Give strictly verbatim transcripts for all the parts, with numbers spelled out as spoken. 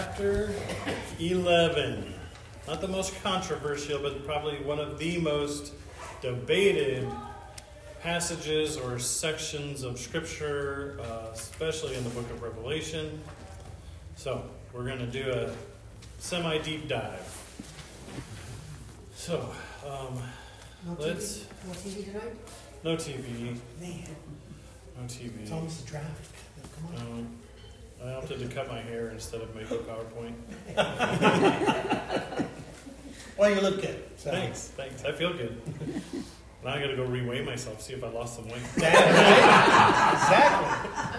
chapter eleven. Not the most controversial, but probably one of the most debated passages or sections of Scripture, uh, especially in the book of Revelation. So, we're going to do a semi-deep dive. So, um, no let's... T V, no T V tonight? No T V. Man. No T V. It's almost a draft. Come on. Um, I opted to cut my hair instead of make a PowerPoint. Well, you look good. So. Thanks, thanks. I feel good. Now I got to go reweigh myself, see if I lost some weight. Exactly.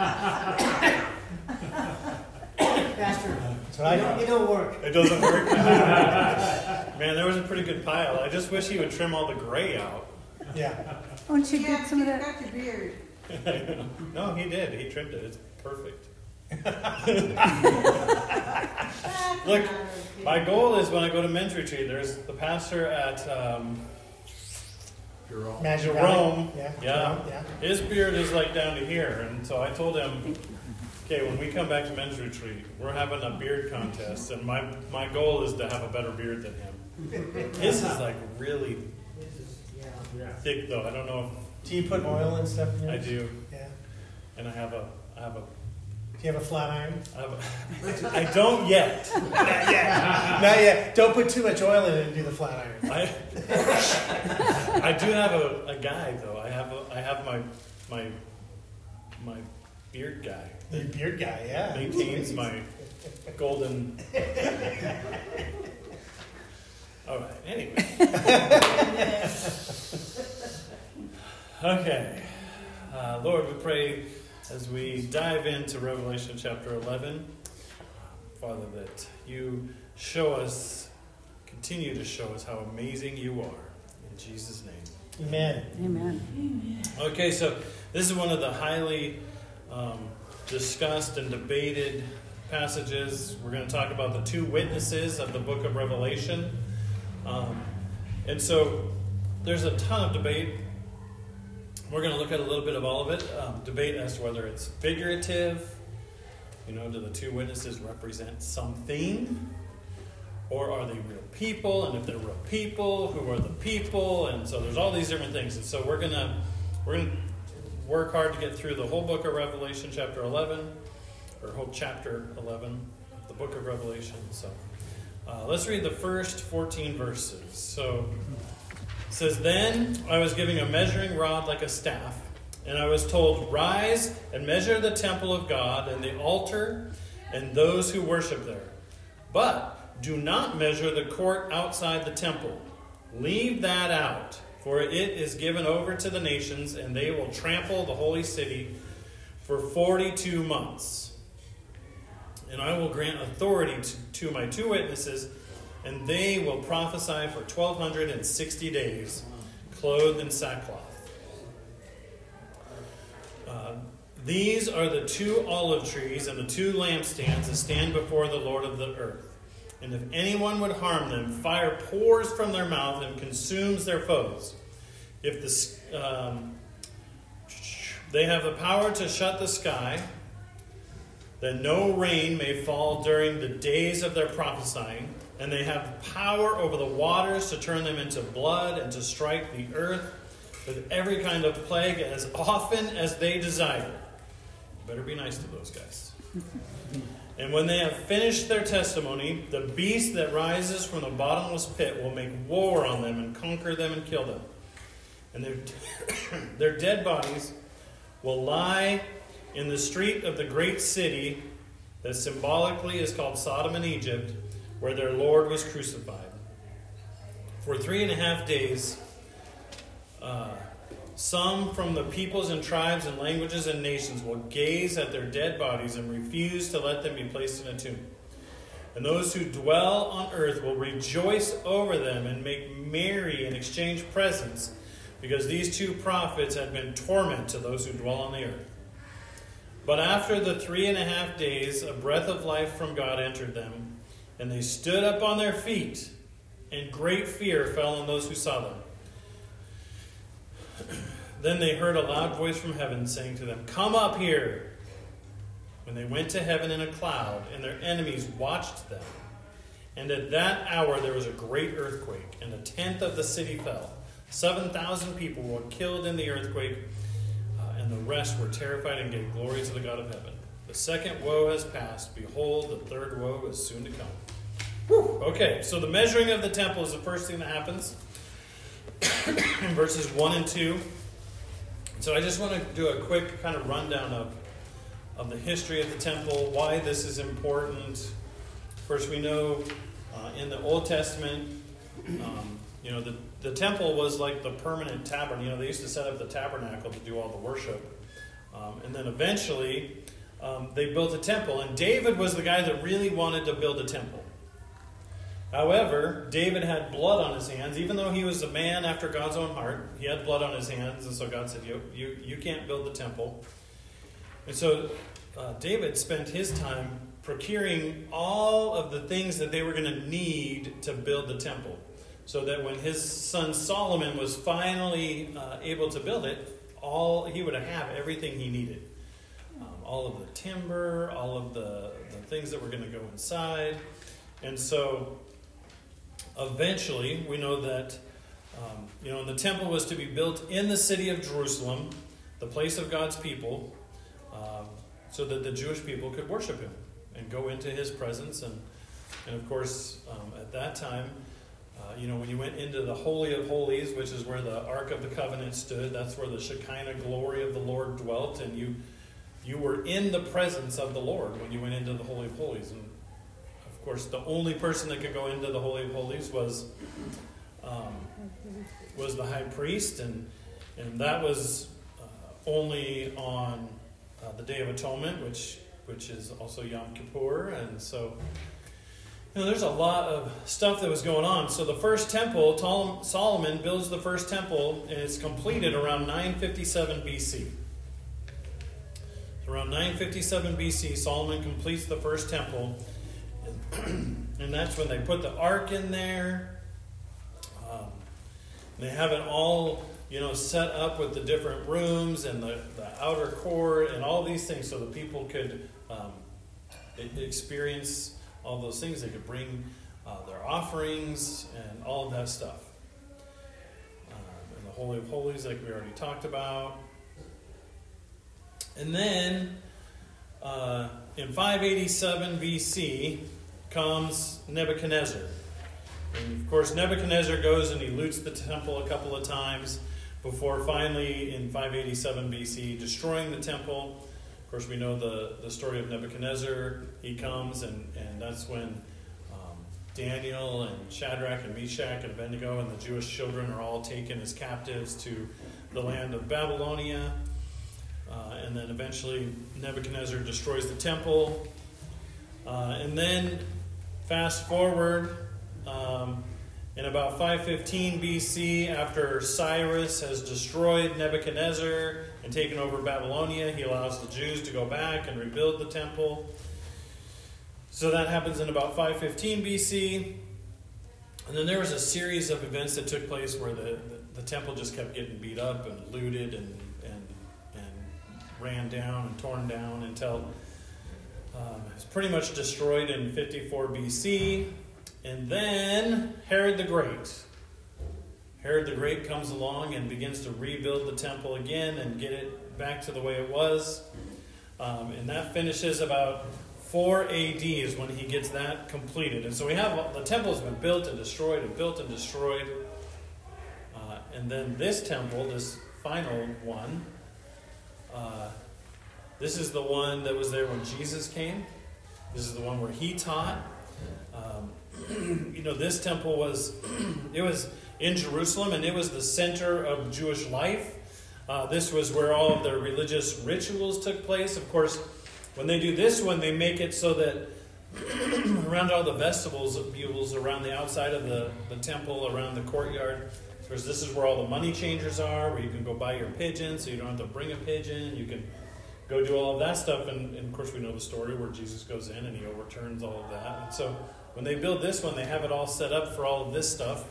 Pastor, So I, it, don't, it don't work. It doesn't work? Man, there was a pretty good pile. I just wish he would trim all the gray out. Yeah. Won't you Yeah, get some of you that? got your beard. No, he did. He trimmed it. It's perfect. Look, my goal is when I go to men's retreat, there's the pastor at um, Jerome. Magic Jerome. Valley. Yeah. Yeah. Jerome, yeah. His beard is like down to here. And so I told him, okay, when we come back to men's retreat, we're having a beard contest. And my, my goal is to have a better beard than him. His is like really Yeah. thick, though. I don't know Do you put oil and stuff in if I yours? do. Yeah. And I have a, I have a, Do you have a flat iron? I, have a I don't yet. Not yet. Not yet. Don't put too much oil in it and do the flat iron. I, I do have a, a guy though. I have a, I have my my my beard guy Your beard guy, yeah. maintains my golden. All right. Anyway. Okay, uh, Lord, we pray as we dive into Revelation chapter eleven, Father, that you show us, continue to show us how amazing you are. In Jesus' name. Amen. Amen. Okay, so this is one of the highly um, discussed and debated passages. We're going to talk about the two witnesses of the book of Revelation. Um, and so there's a ton of debate. We're going to look at a little bit of all of it. Um, debate as to whether it's figurative. You know, do the two witnesses represent something? Or are they real people? And if they're real people, who are the people? And so there's all these different things. And so we're going to we're going to work hard to get through the whole book of Revelation, chapter eleven, or whole chapter eleven, the book of Revelation. So uh, let's read the first fourteen verses. So it says, "Then I was given a measuring rod like a staff, and I was told, 'Rise and measure the temple of God and the altar and those who worship there. But do not measure the court outside the temple. Leave that out, for it is given over to the nations, and they will trample the holy city for forty-two months. And I will grant authority to, to my two witnesses, and they will prophesy for twelve sixty days, clothed in sackcloth. Uh, these are the two olive trees and the two lampstands that stand before the Lord of the earth. And if anyone would harm them, fire pours from their mouth and consumes their foes. If the um, they have the power to shut the sky, that no rain may fall during the days of their prophesying, and they have power over the waters to turn them into blood and to strike the earth with every kind of plague as often as they desire.'" Better be nice to those guys. "And when they have finished their testimony, the beast that rises from the bottomless pit will make war on them and conquer them and kill them. And their, their dead bodies will lie in the street of the great city that symbolically is called Sodom and Egypt, where their Lord was crucified. For three and a half days, uh, some from the peoples and tribes and languages and nations will gaze at their dead bodies and refuse to let them be placed in a tomb. And those who dwell on earth will rejoice over them and make merry and exchange presents, because these two prophets had been torment to those who dwell on the earth. But after the three and a half days, a breath of life from God entered them, and they stood up on their feet, and great fear fell on those who saw them. Then they heard a loud voice from heaven saying to them, 'Come up here.' when they went to heaven in a cloud, and their enemies watched them. And at that hour there was a great earthquake, and a tenth of the city fell. Seven thousand people were killed in the earthquake, uh, and the rest were terrified and gave glory to the God of heaven. The second woe has passed. Behold, the third woe is soon to come. Whew. Okay, so the measuring of the temple is the first thing that happens in verses one and two. So I just want to do a quick kind of rundown of, of the history of the temple, why this is important. First, we know uh, in the Old Testament, um, you know, the, the temple was like the permanent tabernacle. You know, they used to set up the tabernacle to do all the worship. Um, and then eventually, um, they built a temple. And David was the guy that really wanted to build a temple. However, David had blood on his hands. Even though he was a man after God's own heart, he had blood on his hands. And so God said, you, you, you can't build the temple. And so uh, David spent his time procuring all of the things that they were going to need to build the temple. So that when his son Solomon was finally uh, able to build it, all he would have everything he needed. Um, all of the timber, all of the, the things that were going to go inside. And so eventually, we know that um, you know, the temple was to be built in the city of Jerusalem, the place of God's people, um, so that the Jewish people could worship him and go into his presence. And, and of course, um, at that time, uh, you know, when you went into the Holy of Holies, which is where the Ark of the Covenant stood, that's where the Shekinah glory of the Lord dwelt, and you you were in the presence of the Lord when you went into the Holy of Holies. And of course, the only person that could go into the Holy of Holies was um, was the high priest, and and that was uh, only on uh, the Day of Atonement, which which is also Yom Kippur. And so, you know, there's a lot of stuff that was going on. So the first temple, Solomon builds the first temple, and it's completed around nine fifty-seven B C. So around nine fifty-seven B C, Solomon completes the first temple. And that's when they put the ark in there. Um, they have it all, you know, set up with the different rooms and the, the outer court and all these things, so that people could um, experience all those things. They could bring uh, their offerings and all of that stuff. Um, and the Holy of Holies, like we already talked about. And then uh, in five eighty-seven B C comes Nebuchadnezzar. And of course, Nebuchadnezzar goes and he loots the temple a couple of times before finally in five eighty-seven B C destroying the temple. Of course, we know the, the story of Nebuchadnezzar. He comes, and, and that's when um, Daniel and Shadrach and Meshach and Abednego and the Jewish children are all taken as captives to the land of Babylonia. Uh, and then eventually Nebuchadnezzar destroys the temple. Uh, and then fast forward, um, in about five fifteen B C, after Cyrus has destroyed Nebuchadnezzar and taken over Babylonia, he allows the Jews to go back and rebuild the temple. So that happens in about five fifteen B C. And then there was a series of events that took place where the, the, the temple just kept getting beat up and looted and, and, and ran down and torn down until um, it was pretty much destroyed in fifty-four B C. And then Herod the Great. Herod the Great comes along and begins to rebuild the temple again and get it back to the way it was. Um, and that finishes about four A D is when he gets that completed. And so we have, the temple has been built and destroyed and built and destroyed. Uh, and then this temple, this final one, uh, this is the one that was there when Jesus came. This is the one where he taught. Um, you know, this temple was, it was in Jerusalem, and it was the center of Jewish life. Uh, this was where all of their religious rituals took place. Of course, when they do this one, they make it so that around all the vestibules around the outside of the, the temple, around the courtyard, of course, this is where all the money changers are, where you can go buy your pigeon, so you don't have to bring a pigeon. You can go do all of that stuff. And, and of course, we know the story where Jesus goes in and he overturns all of that. And so when they build this one, they have it all set up for all of this stuff.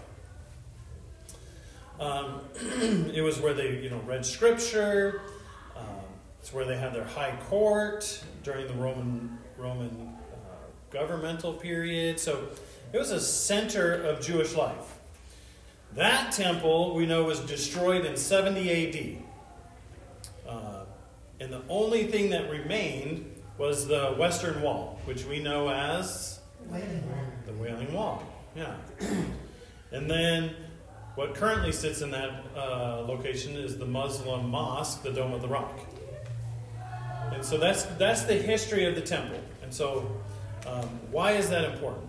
Um, it was where they, you know, read scripture. Um, It's where they had their high court during the Roman Roman uh, governmental period. So it was a center of Jewish life. That temple, we know, was destroyed in seventy A D. Uh, and the only thing that remained was the Western Wall, which we know as the Wailing Wall. Yeah. And then what currently sits in that uh, location is the Muslim mosque, the Dome of the Rock. And so that's that's the history of the temple. And so um, why is that important?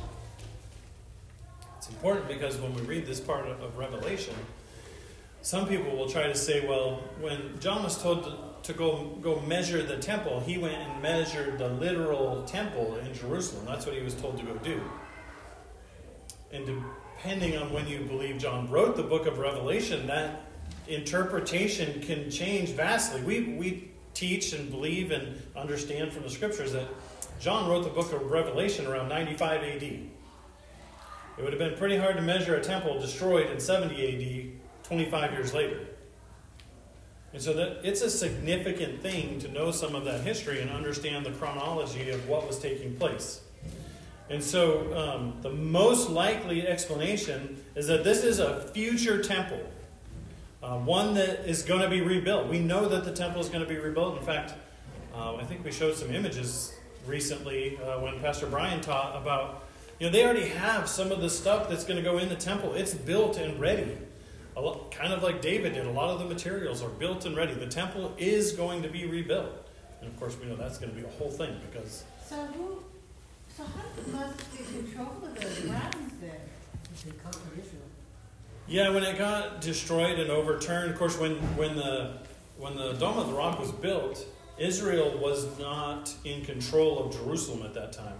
It's important because when we read this part of, of Revelation, some people will try to say, well, when John was told to, to go, go measure the temple, he went and measured the literal temple in Jerusalem. That's what he was told to go do. And depending on when you believe John wrote the book of Revelation, that interpretation can change vastly. We we teach and believe and understand from the scriptures that John wrote the book of Revelation around ninety-five A D. It would have been pretty hard to measure a temple destroyed in seventy A D twenty-five years later. And so that it's a significant thing to know some of that history and understand the chronology of what was taking place. And so um, the most likely explanation is that this is a future temple. Uh, one that is going to be rebuilt. We know that the temple is going to be rebuilt. In fact, uh, I think we showed some images recently uh, when Pastor Brian taught about, you know, they already have some of the stuff that's going to go in the temple. It's built and ready. A lot, kind of like David did. A lot of the materials are built and ready. The temple is going to be rebuilt. And of course, we know that's going to be a whole thing because... So who, so how did the Muslims get control of the grounds there? They conquered Israel. Yeah, when it got destroyed and overturned, of course, when, when the when the Dome of the Rock was built, Israel was not in control of Jerusalem at that time.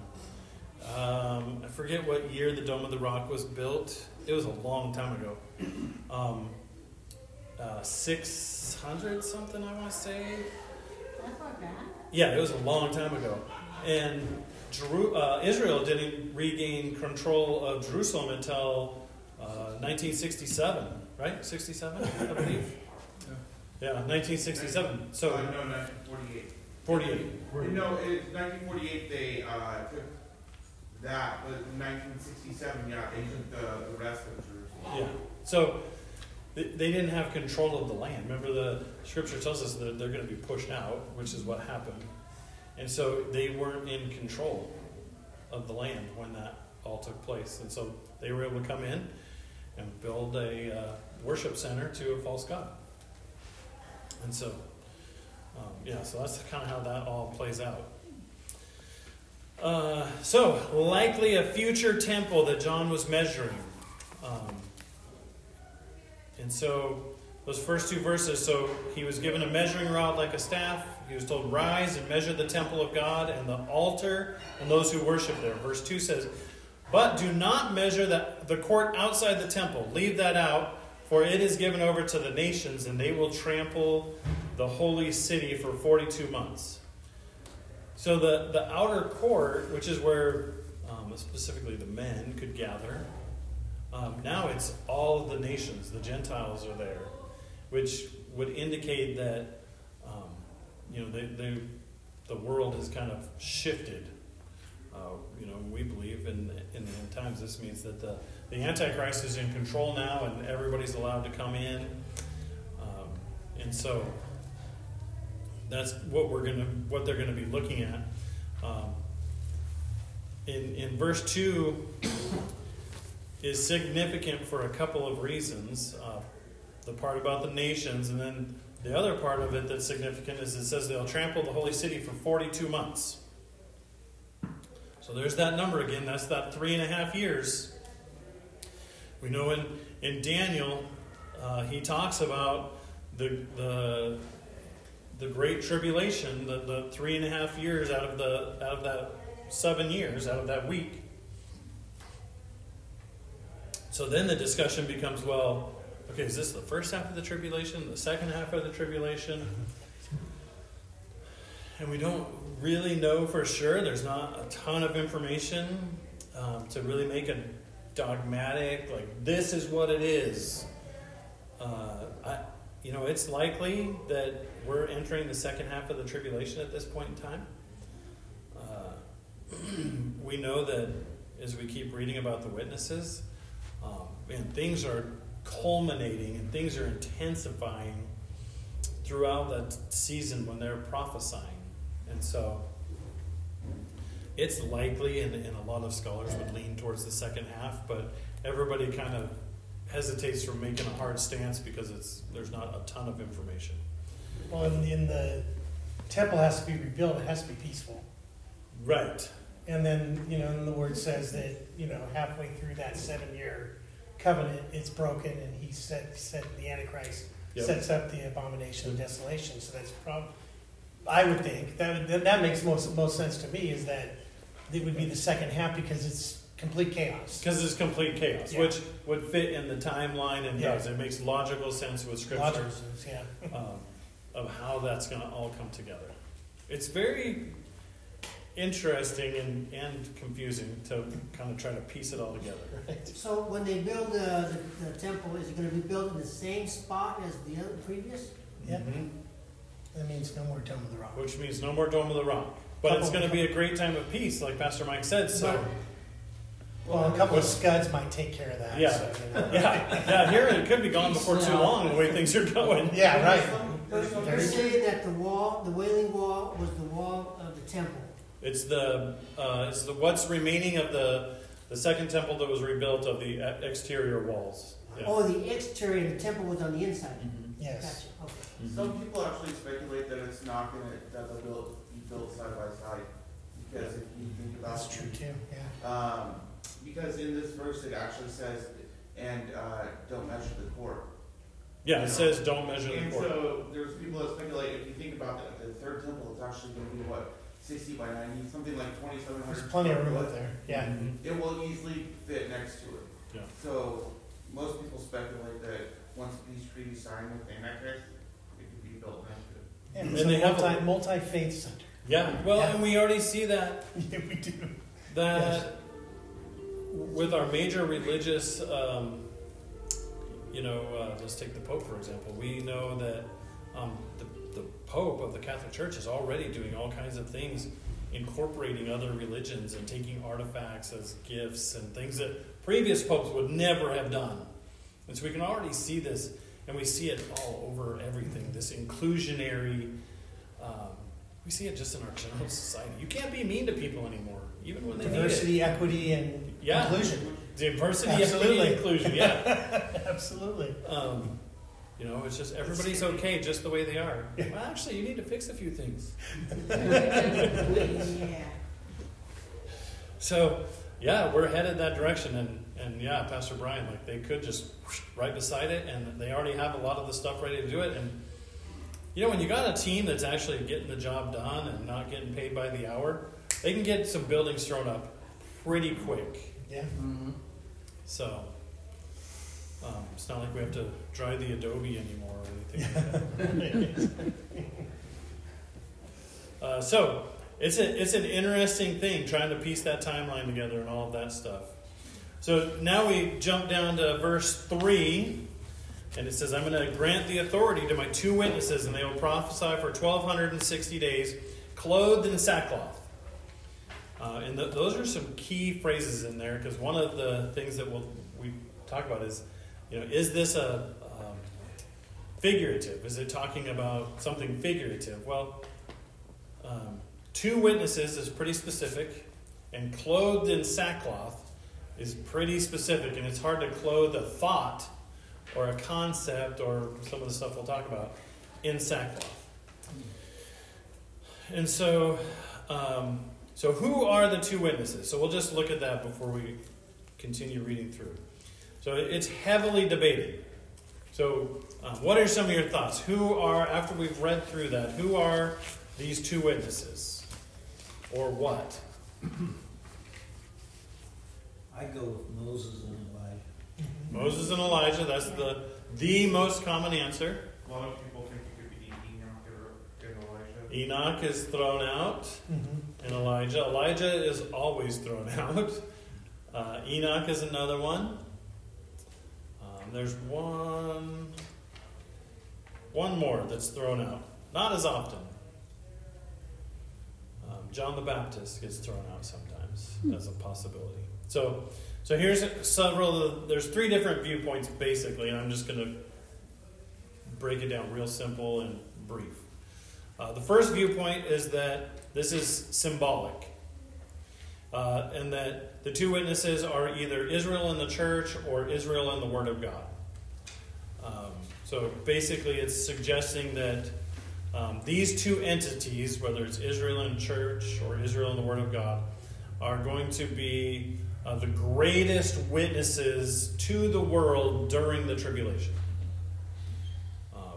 Um, I forget what year the Dome of the Rock was built. It was a long time ago. Um, uh, six hundred something, I want to say. That's not bad. Yeah, it was a long time ago. And Jeru- uh, Israel didn't regain control of Jerusalem until... Uh, nineteen sixty-seven, right? sixty-seven, I believe. Yeah, yeah nineteen sixty-seven. So uh, no, nineteen forty-eight. forty-eight. No, it, nineteen forty-eight. They uh, took that, but in nineteen sixty-seven, yeah, they took the, the rest of Jerusalem. Yeah. So they, they didn't have control of the land. Remember, the scripture tells us that they're going to be pushed out, which is what happened. And so they weren't in control of the land when that all took place. And so they were able to come in and build a uh, worship center to a false god. And so, um, yeah, so that's kind of how that all plays out. Uh, so, likely a future temple that John was measuring. Um, and so, those first two verses, so he was given a measuring rod like a staff. He was told, rise and measure the temple of God and the altar and those who worship there. Verse two says, but do not measure the, the court outside the temple. Leave that out, for it is given over to the nations, and they will trample the holy city for forty-two months. So the, the outer court, which is where um, specifically the men could gather, um, now it's all of the nations. The Gentiles are there, which would indicate that um, you know they, they, the world has kind of shifted. Uh, you know, we believe in in the end times. This means that the, the Antichrist is in control now, and everybody's allowed to come in. Um, and so that's what we're gonna, what they're going to be looking at. Um, in in verse two is significant for a couple of reasons. Uh, the part about the nations, and then the other part of it that's significant is it says they'll trample the holy city for forty-two months. So there's that number again. That's that three and a half years. We know in, in Daniel, uh, he talks about the the the great tribulation, the, the three and a half years out of the out of that seven years, out of that week. So then the discussion becomes, well, okay, is this the first half of the tribulation, the second half of the tribulation? And we don't really know for sure. There's not a ton of information um, to really make a dogmatic, like, this is what it is. Uh, I, you know, it's likely that we're entering the second half of the tribulation at this point in time. Uh, we know that as we keep reading about the witnesses, um, and things are culminating and things are intensifying throughout that season when they're prophesying. And so it's likely, and, and a lot of scholars would lean towards the second half, but everybody kind of hesitates from making a hard stance because it's there's not a ton of information. Well, in, in the temple has to be rebuilt. It has to be peaceful. Right. And then, you know, and the word says that, you know, halfway through that seven-year covenant, it's broken, and he said, said the Antichrist Yep. sets up the abomination of desolation. So that's probably, I would think, that, that that makes most most sense to me, is that it would be the second half because it's complete chaos. Because it's complete chaos, Yeah. which would fit in the timeline and Yeah. does. It makes logical sense with Scripture. Logical sense, yeah. um, of how that's going to all come together. It's very interesting and, and confusing to kind of try to piece it all together. Right. So when they build uh, the, the temple, is it going to be built in the same spot as the other previous? Yeah. Mhm. That means no more Dome of the Rock. Which means no more Dome of the Rock. But Couple- it's going to be a great time of peace, like Pastor Mike said. So, Well, a couple of scuds might take care of that. Yeah. So, you know. yeah, yeah. Here it could be gone before too long the way things are going. Yeah, right. But you're saying that the wall, the Wailing Wall, was the wall of the temple. It's the uh, it's the what's remaining of the the second temple that was rebuilt of the e- exterior walls. Yeah. Oh, the exterior of the temple was on the inside. Mhm. Yes. Gotcha. Okay. Mhm. Some people actually speculate that it's not gonna, that they'll build, be built side by side. Because if you think about That's true too, yeah. Um, because in this verse it actually says, and, uh, don't measure the court. Yeah, it says don't measure the And court. so there's people that speculate, if you think about the, the third temple, it's actually gonna be what, sixty by ninety, something like twenty-seven hundred. There's plenty of room up there, yeah. Mhm. It will easily fit next to it. Yeah. So most people speculate that once these treaties signed with Antichrist, it could be built next to it. Yeah, And it's they a have a- multi, multi-faith center. Yeah, well, Yeah. and we already see that Yeah, we do. that with our major religious, um, you know, uh, let's take the Pope for example. We know that um, the, the Pope of the Catholic Church is already doing all kinds of things, incorporating other religions and taking artifacts as gifts and things that previous popes would never have done. And so we can already see this, and we see it all over everything. This inclusionary. Um, We see it just in our general society. You can't be mean to people anymore, even when they Diversity, need it. equity, and Yeah. inclusion. Diversity, Absolutely. equity, inclusion. Yeah. Absolutely. Um, you know, it's just everybody's okay just the way they are. Well, actually, you need to fix a few things. Yeah. So, yeah, we're headed that direction, and and yeah, Pastor Brian, like they could just whoosh, right beside it, and they already have a lot of the stuff ready to do it, and. You know, when you got a team that's actually getting the job done and not getting paid by the hour, they can get some buildings thrown up pretty quick. Yeah. So, um, it's not like we have to dry the Adobe anymore or anything like that. uh, so, it's a, it's an interesting thing trying to piece that timeline together and all of that stuff. So now we jump down to verse three. And it says, I'm going to grant the authority to my two witnesses, and they will prophesy for twelve sixty days, clothed in sackcloth. Uh, and th- those are some key phrases in there, because one of the things that we'll, we talk about is, you know, is this a um, figurative? Is it talking about something figurative? Well, um, two witnesses is pretty specific, and clothed in sackcloth is pretty specific, and it's hard to clothe a thought or a concept, or some of the stuff we'll talk about, in sackcloth. And so, um, so who are the two witnesses? So we'll just look at that before we continue reading through. So it's heavily debated. So um, what are some of your thoughts? Who are, after we've read through that, who are these two witnesses? Or what? I go with Moses and Elijah. Moses and Elijah, that's the the most common answer. A lot of people think it could be Enoch or and Elijah. Enoch is thrown out, Mm-hmm. and Elijah. Elijah is always thrown out. Uh, Enoch is another one. Um, there's one. one more that's thrown out. Not as often. Um, John the Baptist gets thrown out sometimes as a possibility. So, so here's several. Of the, there's three different viewpoints basically, and I'm just going to break it down real simple and brief. Uh, the first viewpoint is that this is symbolic, uh, and that the two witnesses are either Israel and the church or Israel and the Word of God. Um, so basically, it's suggesting that um, these two entities, whether it's Israel and church or Israel and the Word of God, are going to be uh, the greatest witnesses to the world during the tribulation. Um,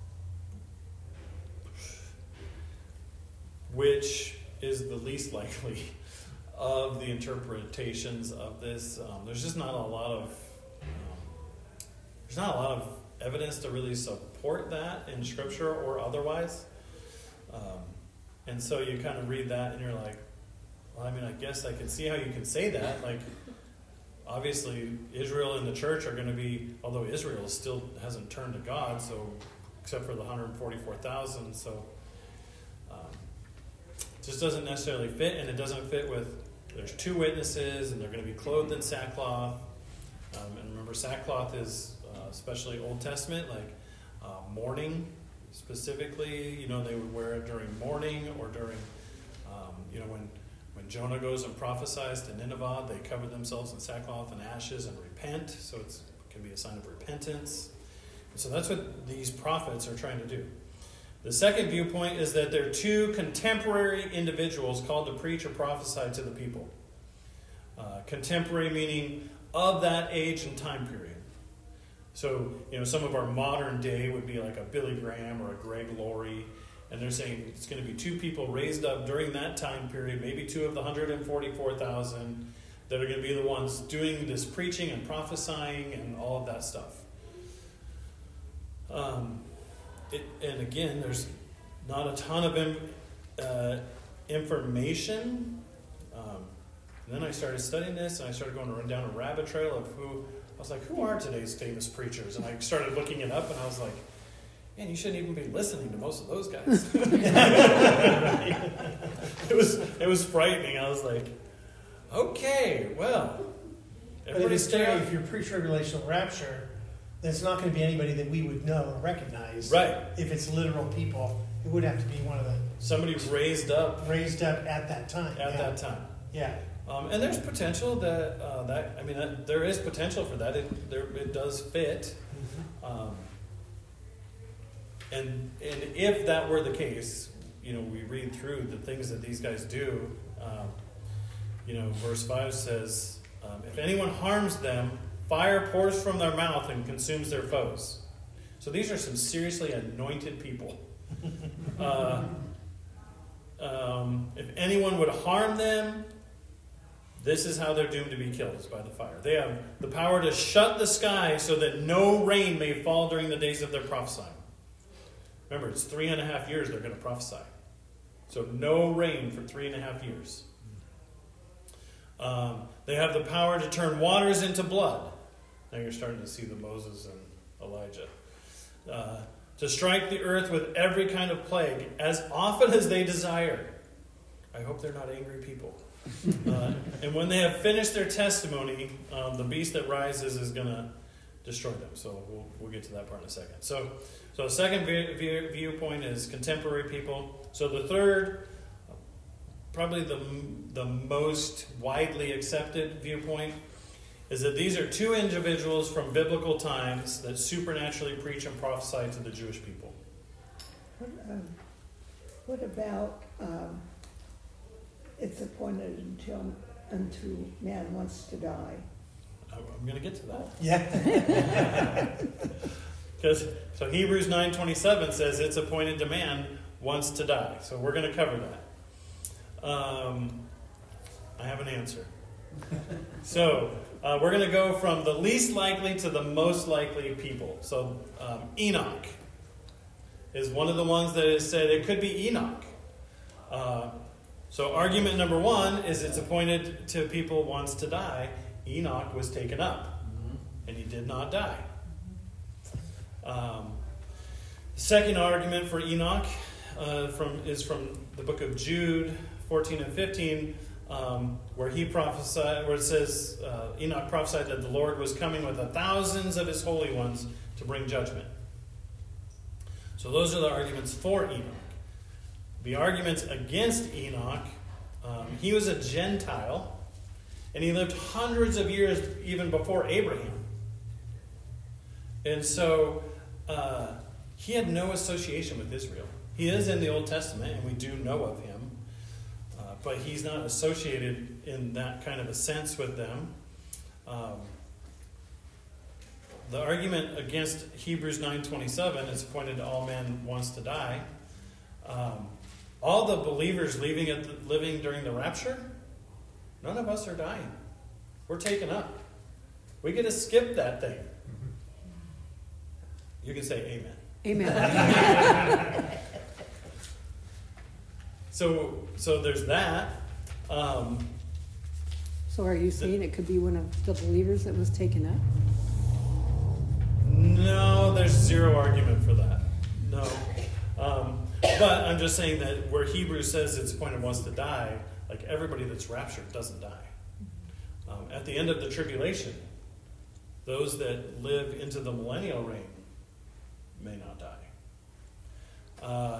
which is the least likely of the interpretations of this. Um, there's just not a lot of um, there's not a lot of evidence to really support that in Scripture or otherwise. Um, and so you kind of read that and you're like, well, I mean, I guess I can see how you can say that. Like, obviously, Israel and the church are going to be, although Israel still hasn't turned to God, so except for the one hundred forty-four thousand, so um, it just doesn't necessarily fit, and it doesn't fit with, there's two witnesses, and they're going to be clothed in sackcloth. Um, and remember, sackcloth is, uh, especially Old Testament, like uh, mourning specifically. You know, they would wear it during mourning or during, um, you know, when When Jonah goes and prophesies to Nineveh, they cover themselves in sackcloth and ashes and repent. So it's, it can be a sign of repentance. And so that's what these prophets are trying to do. The second viewpoint is that they're two contemporary individuals called to preach or prophesy to the people. Uh, contemporary meaning of that age and time period. So, you know, some of our modern day would be like a Billy Graham or a Greg Laurie. And they're saying it's going to be two people raised up during that time period, maybe two of the one hundred forty-four thousand, that are going to be the ones doing this preaching and prophesying and all of that stuff. Um, it, and again, there's not a ton of in, uh, information. Um, and then I started studying this, and I started going to run down a rabbit trail of who, I was like, who are today's famous preachers? And I started looking it up, and I was like, man, you shouldn't even be listening to most of those guys. it was it was frightening. I was like, okay, well, everybody stay scary on. if you're pre-tribulational rapture, then it's not going to be anybody that we would know or recognize. Right. If it's literal people, it would have to be one of the Somebody raised up raised up at that time. at yeah. that time. Yeah. Um, and there's potential that, uh, that I mean, that, there is potential for that. It, there, it does fit. Mm-hmm. Um, And and if that were the case, you know, we read through the things that these guys do. Um, you know, verse five says, um, if anyone harms them, fire pours from their mouth and consumes their foes. So these are some seriously anointed people. Uh, um, if anyone would harm them, this is how they're doomed to be killed, is by the fire. They have the power to shut the sky so that no rain may fall during the days of their prophesying. Remember, it's three and a half years they're going to prophesy. So no rain for three and a half years. Um, they have the power to turn waters into blood. Now you're starting to see the Moses and Elijah. Uh, to strike the earth with every kind of plague as often as they desire. I hope they're not angry people. Uh, and when they have finished their testimony, um, the beast that rises is going to destroy them. So we'll, we'll get to that part in a second. So, so the second view, view, viewpoint is contemporary people. So the third, probably the, the most widely accepted viewpoint, is that these are two individuals from biblical times that supernaturally preach and prophesy to the Jewish people. What, um, what about um, it's appointed until unto man wants to die? I'm going to get to that. Yeah. Because so Hebrews nine twenty-seven says it's appointed to man once to die. So we're going to cover that. Um, I have an answer. So uh, we're going to go from the least likely to the most likely people. So um, Enoch is one of the ones that has said it could be Enoch. Uh, so argument number one is it's appointed to people once to die. Enoch was taken up, and he did not die. Um, The second argument for Enoch uh, from is from the book of Jude, fourteen and fifteen, um, where he prophesied, where it says uh, Enoch prophesied that the Lord was coming with the thousands of his holy ones to bring judgment. So those are the arguments for Enoch. The arguments against Enoch, um, he was a Gentile, and he lived hundreds of years even before Abraham. And so uh, he had no association with Israel. He is in the Old Testament, and we do know of him, uh, but he's not associated in that kind of a sense with them. Um, the argument against Hebrews nine twenty-seven is appointed to all men wants to die. Um, all the believers leaving at the, living during the rapture, none of us are dying. We're taken up. We get to skip that thing. You can say amen. Amen. So, so there's that. Um, So are you saying it could be one of the believers that was taken up? no, there's zero argument for that. No. Um, but I'm just saying that where Hebrews says it's appointed wants to die, like everybody that's raptured doesn't die. Um, at the end of the tribulation, those that live into the millennial reign may not die. Uh,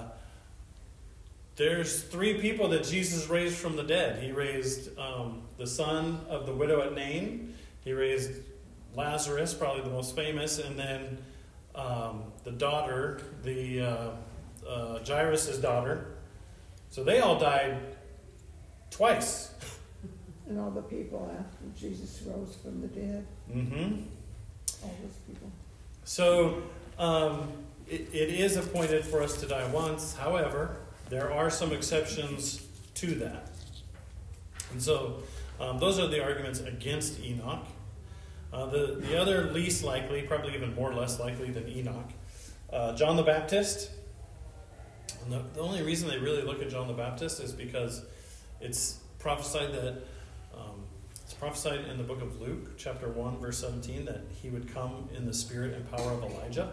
there's three people that Jesus raised from the dead. He raised um, the son of the widow at Nain. He raised Lazarus, probably the most famous, and then um, the daughter, the uh, uh, Jairus' daughter. So they all died twice. And all the people after Jesus rose from the dead, Mm-hmm. all those people. So um, it, it is appointed for us to die once. However, there are some exceptions to that. And so um, those are the arguments against Enoch. Uh, the, the other least likely, probably even more less likely than Enoch, uh, John the Baptist. And the, the only reason they really look at John the Baptist is because it's prophesied that um, it's prophesied in the book of Luke, chapter one, verse seventeen, that he would come in the spirit and power of Elijah.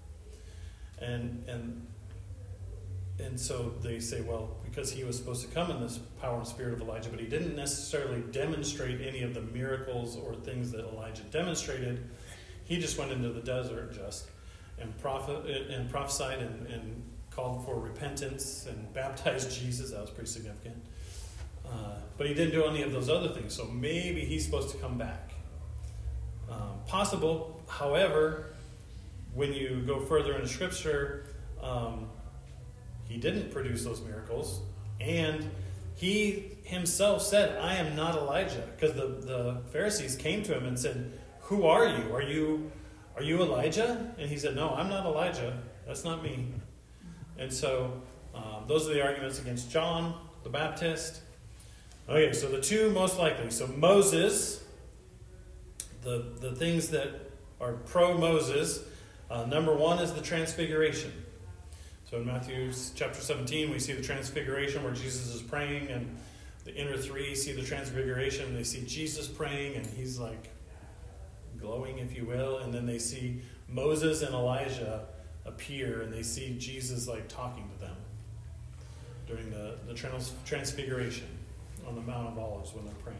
And and and so they say, well, because he was supposed to come in this power and spirit of Elijah, but he didn't necessarily demonstrate any of the miracles or things that Elijah demonstrated. He just went into the desert just and prophet and prophesied and, and called for repentance and baptized Jesus. That was pretty significant. Uh, but he didn't do any of those other things. So maybe he's supposed to come back. Um, possible. However, when you go further into Scripture, um, he didn't produce those miracles. And he himself said, I am not Elijah. Because the, the Pharisees came to him and said, who are you? Are you are you Elijah? And he said, no, I'm not Elijah. That's not me. And so um, those are the arguments against John the Baptist. Okay, so the two most likely. So Moses, the, the things that are pro-Moses, uh, number one is the transfiguration. So in Matthew chapter seventeen, we see the transfiguration where Jesus is praying, and the inner three see the transfiguration. They see Jesus praying, and he's like glowing, if you will. And then they see Moses and Elijah appear, and they see Jesus like talking to them during the, the trans- transfiguration on the Mount of Olives when they're praying.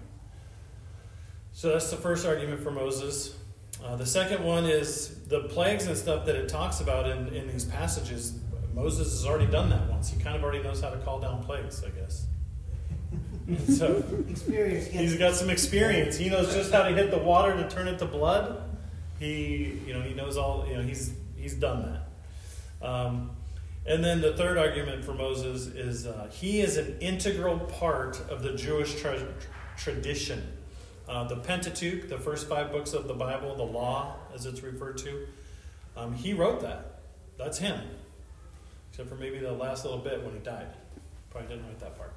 So that's the first argument for Moses. Uh, the second one is the plagues and stuff that it talks about in, in these passages. Moses has already done that once. He kind of already knows how to call down plagues, I guess. And so Experience. he's got some experience. He knows just how to hit the water to turn it to blood. He, you know, he knows all. You know, he's he's done that. Um, and then the third argument for Moses is uh, he is an integral part of the Jewish tra- tradition. Uh, the Pentateuch, the first five books of the Bible, the law, as it's referred to, um, he wrote that. That's him. Except for maybe the last little bit when he died. Probably didn't write that part.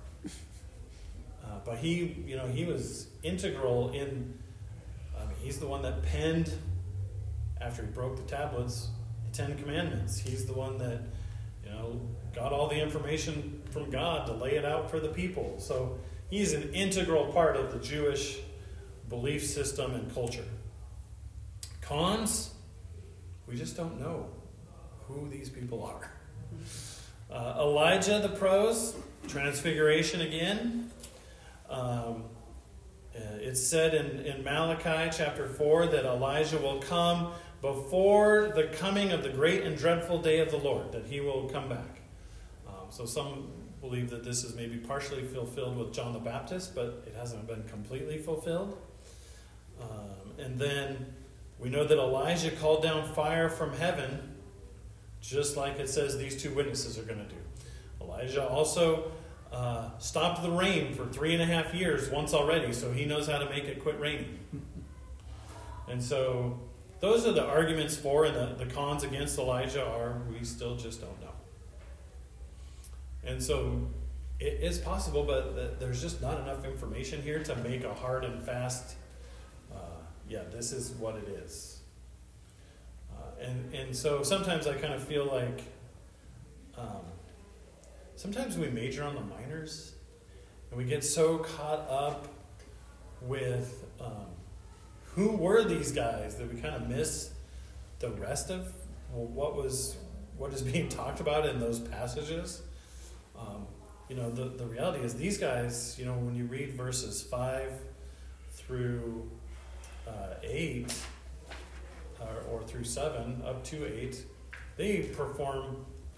Uh, but he, you know, he was integral in, I mean, he's the one that penned, after he broke the tablets, the Ten Commandments. He's the one that, you know, got all the information from God to lay it out for the people. So he's an integral part of the Jewish belief system and culture. Cons, we just don't know who these people are. Uh, Elijah, the pros, transfiguration again. Um, it's said in, in Malachi chapter four that Elijah will come before the coming of the great and dreadful day of the Lord, that he will come back. Um, so some believe that this is maybe partially fulfilled with John the Baptist, but it hasn't been completely fulfilled. Um, and then we know that Elijah called down fire from heaven, just like it says these two witnesses are going to do. Elijah also uh, stopped the rain for three and a half years once already, so he knows how to make it quit raining. And so those are the arguments for, and the, the cons against Elijah are we still just don't know. And so it is possible, but there's just not enough information here to make a hard and fast, uh, yeah, this is what it is. Uh, and, and so sometimes I kind of feel like um, sometimes we major on the minors, and we get so caught up with um, who were these guys that we kind of miss the rest of what was what is being talked about in those passages. Um, you know, the, the reality is these guys, you know, when you read verses five through uh, eight, or, or through seven, up to eight, they perform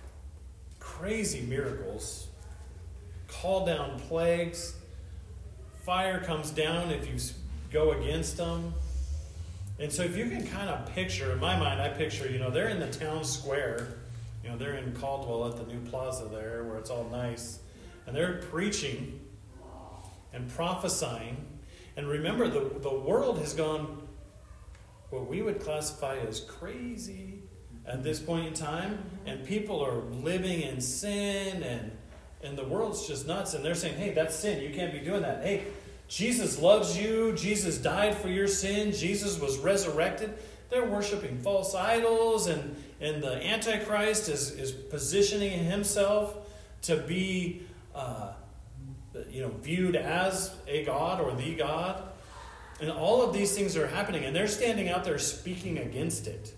crazy miracles, call down plagues, fire comes down if you go against them. And so if you can kind of picture, in my mind, I picture, you know, they're in the town square. You know, they're in Caldwell at the new plaza there where it's all nice. And they're preaching and prophesying. And remember, the, the world has gone what we would classify as crazy at this point in time. And people are living in sin, and, and the world's just nuts. And they're saying, hey, that's sin. You can't be doing that. Hey, Jesus loves you. Jesus died for your sin. Jesus was resurrected. They're worshiping false idols, and, and the Antichrist is, is positioning himself to be uh, you know, viewed as a god or the god. And all of these things are happening, and they're standing out there speaking against it.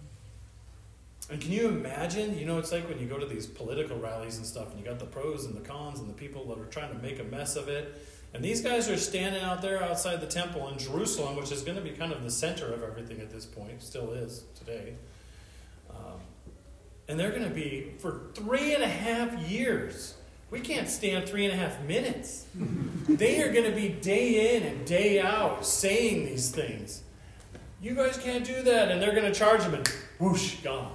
And can you imagine, you know, it's like when you go to these political rallies and stuff, and you got the pros and the cons and the people that are trying to make a mess of it. And these guys are standing out there outside the temple in Jerusalem, which is going to be kind of the center of everything at this point, still is today. Um, and they're going to be, for three and a half years, we can't stand three and a half minutes. They are going to be day in and day out saying these things. You guys can't do that. And they're going to charge them, and whoosh, gone.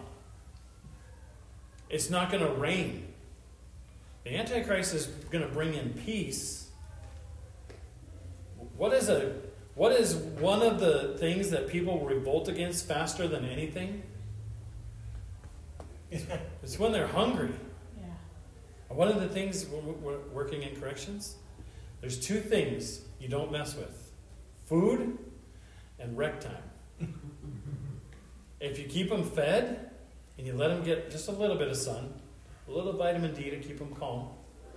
It's not going to rain. The Antichrist is going to bring in peace. What is a what is one of the things that people revolt against faster than anything? It's when they're hungry. Yeah. One of the things we're working in corrections, there's two things you don't mess with: food and rec time. If you keep them fed and you let them get just a little bit of sun, a little vitamin D to keep them calm,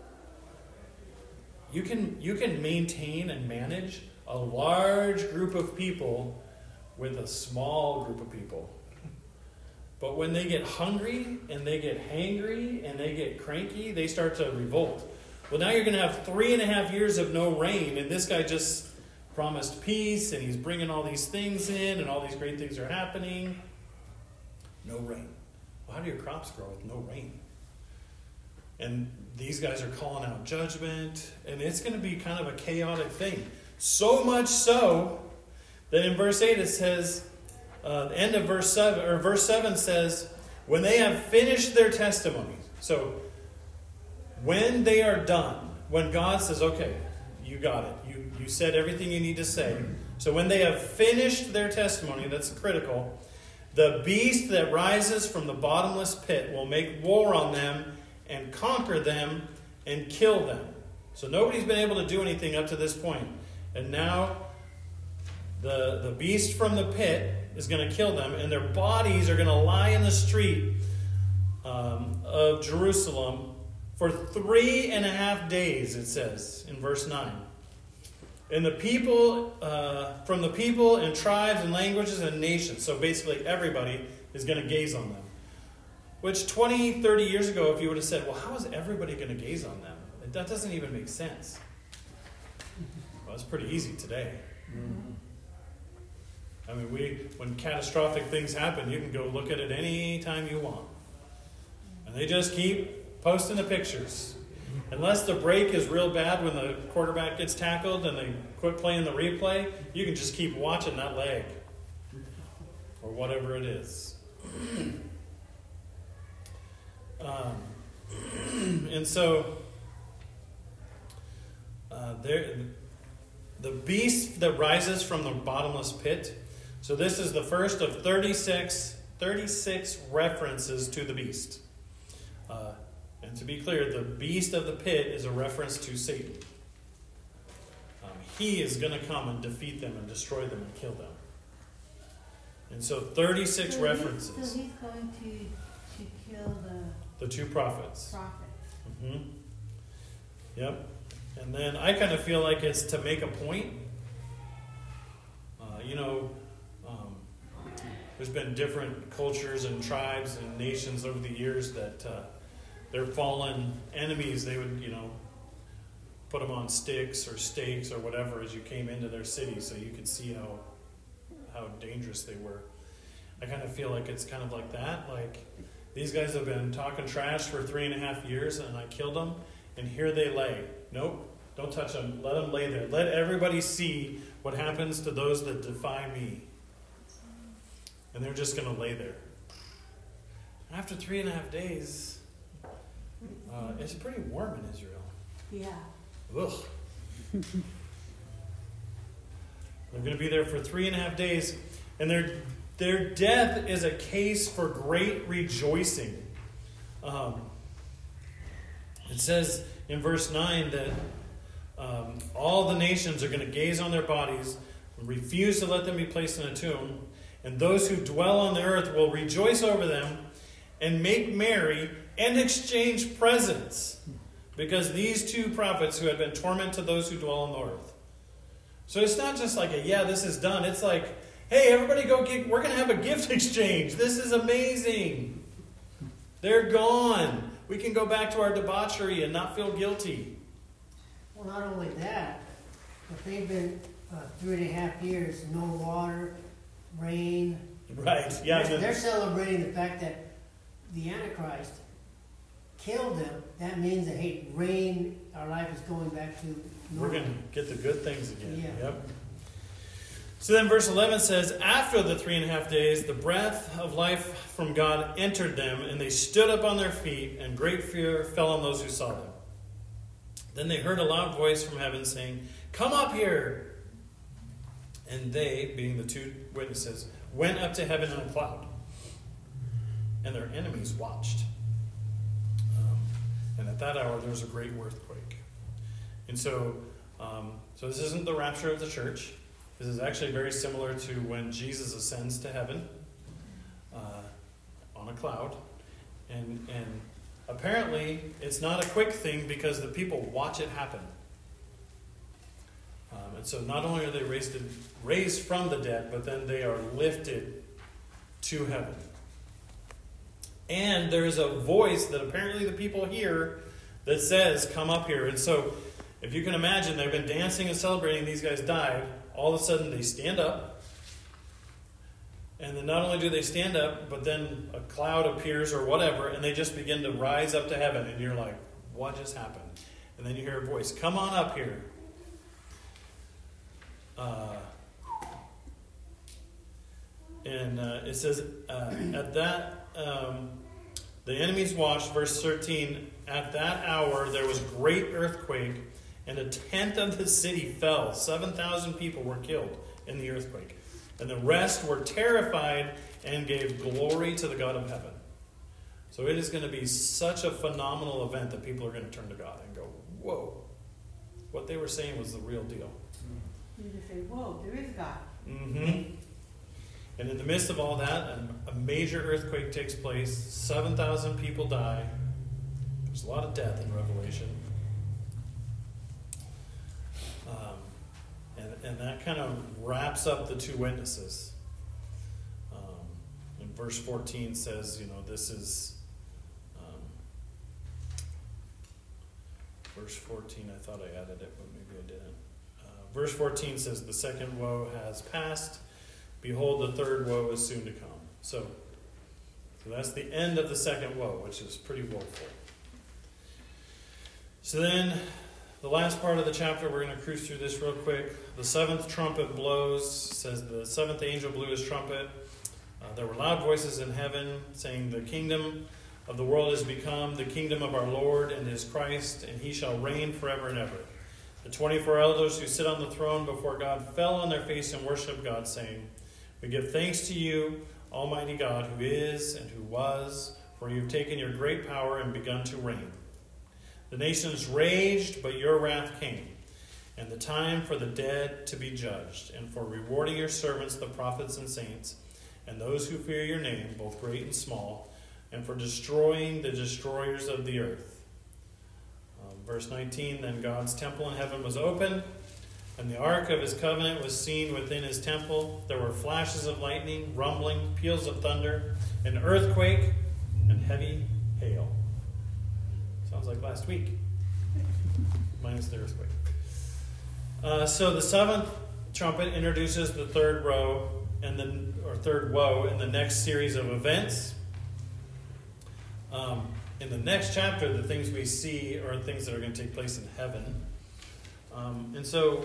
You can you can maintain and manage a large group of people with a small group of people. But when they get hungry and they get hangry and they get cranky, they start to revolt. Well, now you're going to have three and a half years of no rain, and this guy just promised peace, and he's bringing all these things in, and all these great things are happening. No rain. Well, how do your crops grow with no rain? And these guys are calling out judgment, and it's going to be kind of a chaotic thing. So much so that in verse eight it says, uh, the end of verse seven, or verse seven says, when they have finished their testimony. So when they are done, when God says, okay, you got it. You, you said everything you need to say. So when they have finished their testimony, that's critical, the beast that rises from the bottomless pit will make war on them and conquer them and kill them. So nobody's been able to do anything up to this point. And now the, the beast from the pit is going to kill them, and their bodies are going to lie in the street um, of Jerusalem for three and a half days, it says in verse nine. And the people, uh, from the people and tribes and languages and nations, so basically everybody is going to gaze on them. Which twenty, thirty years ago, if you would have said, well, how is everybody going to gaze on them? That doesn't even make sense. Well, it's pretty easy today. Mhm. I mean, we when catastrophic things happen, you can go look at it any time you want. And they just keep posting the pictures. Unless the break is real bad when the quarterback gets tackled and they quit playing the replay, you can just keep watching that leg. Or whatever it is. Um, and so, uh, there, the beast that rises from the bottomless pit. So this is the first of thirty-six, thirty-six references to the beast. Uh, and to be clear, the beast of the pit is a reference to Satan. Um, he is going to come and defeat them and destroy them and kill them. And so thirty-six So he- references. So he's going to, to kill the The two prophets. prophets. hmm Yep. And then I kind of feel like it's to make a point. Uh, you know, um, there's been different cultures and tribes and nations over the years that uh, their fallen enemies, they would, you know, put them on sticks or stakes or whatever as you came into their city so you could see how how dangerous they were. I kind of feel like it's kind of like that. Like, these guys have been talking trash for three and a half years, and I killed them, and here they lay. Nope, don't touch them. Let them lay there. Let everybody see what happens to those that defy me. And they're just going to lay there. After three and a half days, uh, it's pretty warm in Israel. Yeah. Ugh. They're going to be there for three and a half days, and their their death is a case for great rejoicing. Um, it says in verse nine that um, all the nations are going to gaze on their bodies and refuse to let them be placed in a tomb, and those who dwell on the earth will rejoice over them and make merry and exchange presents, because these two prophets who had been torment to those who dwell on the earth. So it's not just like a, yeah, this is done. It's like, hey, everybody go get, we're going to have a gift exchange. This is amazing. They're gone. We can go back to our debauchery and not feel guilty. Well, not only that, but they've been uh, three and a half years, no water, rain. Right. Yeah. They're, then- they're celebrating the fact that the Antichrist killed them. That means that, hey, rain, our life is going back to We're normal. going to get the good things again. Yeah. Yep. So then verse eleven says, after the three and a half days, the breath of life from God entered them, and they stood up on their feet, and great fear fell on those who saw them. Then they heard a loud voice from heaven saying, come up here. And they, being the two witnesses, went up to heaven in a cloud. And their enemies watched. Um, and at that hour there was a great earthquake. And so, um, so this isn't the rapture of the church. This is actually very similar to when Jesus ascends to heaven uh, on a cloud. And, and apparently it's not a quick thing because the people watch it happen. Um, and so not only are they raised, raised from the dead, but then they are lifted to heaven. And there is a voice that apparently the people hear that says, come up here. And so if you can imagine, they've been dancing and celebrating, these guys died. All of a sudden they stand up. And then not only do they stand up, but then a cloud appears or whatever, and they just begin to rise up to heaven. And you're like, what just happened? And then you hear a voice, come on up here. Uh, and uh, it says, uh, at that, um, the enemies watched, verse thirteen, at that hour there was great earthquake, and a tenth of the city fell. seven thousand people were killed in the earthquake. And the rest were terrified and gave glory to the God of heaven. So it is going to be such a phenomenal event that people are going to turn to God and go, whoa. What they were saying was the real deal. You just say, whoa, there is God. Mm-hmm. And in the midst of all that, a, a major earthquake takes place. seven thousand people die. There's a lot of death in Revelation. Um, and, and that kind of wraps up the two witnesses. Um, and verse fourteen says, you know, this is verse fourteen. I thought I added it, but maybe I didn't. Uh, verse fourteen says, "The second woe has passed. Behold, the third woe is soon to come." So, so that's the end of the second woe, which is pretty woeful. So then, the last part of the chapter, we're going to cruise through this real quick. The seventh trumpet blows. It says the seventh angel blew his trumpet. Uh, there were loud voices in heaven saying, "The kingdom of the world has become the kingdom of our Lord and his Christ, and he shall reign forever and ever." The twenty-four elders who sit on the throne before God fell on their face and worshiped God, saying, "We give thanks to you, Almighty God, who is and who was, for you have taken your great power and begun to reign. The nations raged, but your wrath came, and the time for the dead to be judged, and for rewarding your servants, the prophets and saints, and those who fear your name, both great and small, and for destroying the destroyers of the earth." Um, verse nineteen, "Then God's temple in heaven was opened, and the ark of his covenant was seen within his temple. There were flashes of lightning, rumbling, peals of thunder, an earthquake, and heavy hail." Sounds like last week, minus the earthquake. Uh, so the seventh trumpet introduces the third row, and then or third woe in the next series of events. Um, in the next chapter, the things we see are things that are going to take place in heaven. Um, and so,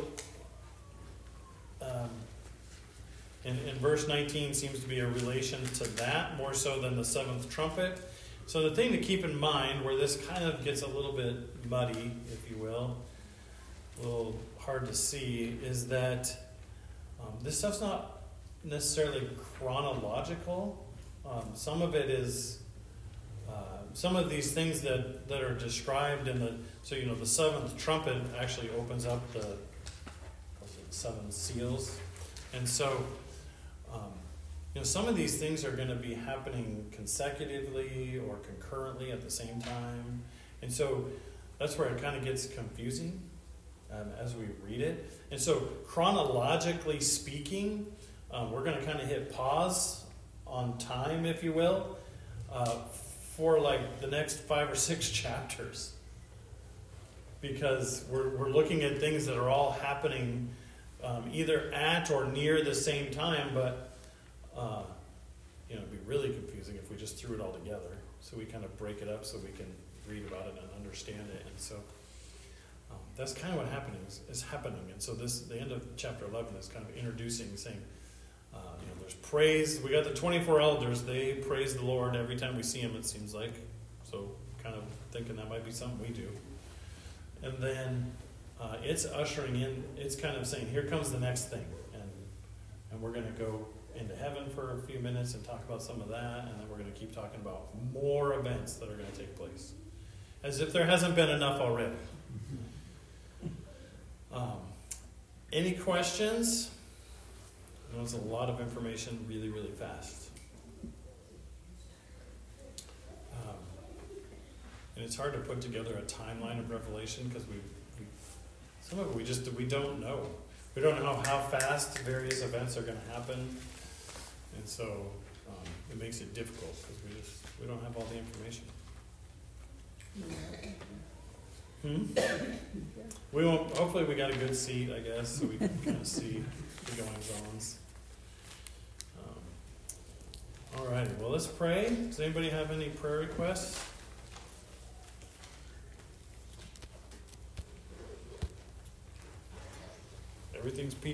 um, in, in verse nineteen seems to be a relation to that more so than the seventh trumpet. So the thing to keep in mind, where this kind of gets a little bit muddy, if you will, a little hard to see, is that um, this stuff's not necessarily chronological. Um, some of it is, uh, some of these things that, that are described in the, so you know, the seventh trumpet actually opens up the, what's it, seven seals. And so, um, you know, some of these things are going to be happening consecutively or concurrently at the same time. And so that's where it kind of gets confusing um, as we read it. And so chronologically speaking, um, we're going to kind of hit pause on time, if you will, uh, for like the next five or six chapters. Because we're, we're looking at things that are all happening um, either at or near the same time, but Uh, you know, it'd be really confusing if we just threw it all together. So we kind of break it up so we can read about it and understand it. And so um, that's kind of what happening is, is happening. And so this, the end of chapter eleven is kind of introducing, saying, uh, you know, there's praise. We got the twenty-four elders. They praise the Lord every time we see him, it seems like. So kind of thinking that might be something we do. And then uh, it's ushering in, it's kind of saying, here comes the next thing. And, and we're going to go into heaven for a few minutes and talk about some of that, and then we're going to keep talking about more events that are going to take place, as if there hasn't been enough already. Um, any questions? That was a lot of information really, really fast. Um, and it's hard to put together a timeline of Revelation because we, we, some of it we just we don't know. We don't know how fast various events are going to happen. And so um, it makes it difficult because we just we don't have all the information. Hmm? We won't. Hopefully, we got a good seat, I guess, so we can kind of see the goings ons. Um, all righty. Well, let's pray. Does anybody have any prayer requests? Everything's peaceful.